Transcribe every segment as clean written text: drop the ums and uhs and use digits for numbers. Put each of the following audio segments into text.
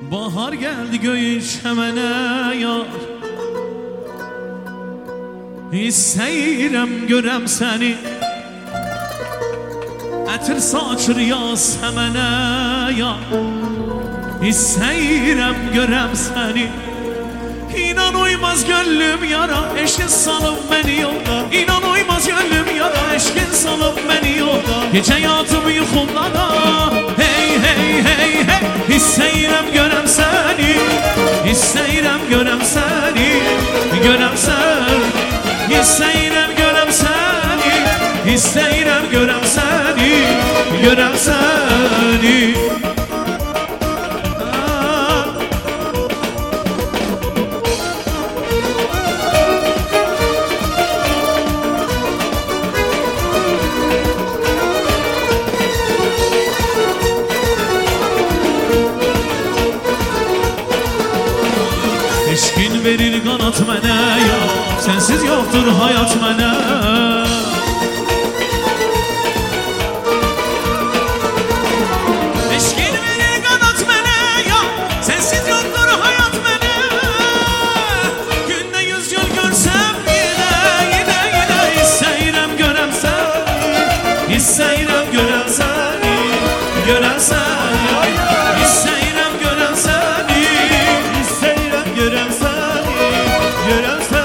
Bahar geldi göğün çemene yar, İstəyirəm görəm səni, ətir saçır yaz həmənə yar, İstəyirəm görəm səni. İnan uymaz gönlüm yara, eşkin salıb məni yolda. İnan uymaz gönlüm yara, eşkin salıb məni yolda. Gecə yatıb yuxumda, hey hey hey hey. İstəyirəm görəm səni, İstəyirəm görəm səni, görəm səni. İstəyirəm görəm səni, İstəyirəm görəm səni, görəm səni. Eşkin verir qanat mənə ya, sənsiz yoxdur hayat mənə. Eşkin verir qanat mənə ya, sənsiz yoxdur hayat mənə. Gündə 100 yıl görsəm yenə, yenə, yenə. İstəyirəm görəm səni, İstəyirəm görəm səni, görəm səni. İstəyirəm görəm səni, İstəyirəm görəm səni, görəm səni.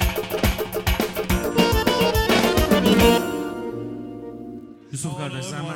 Yusuf kardeş sen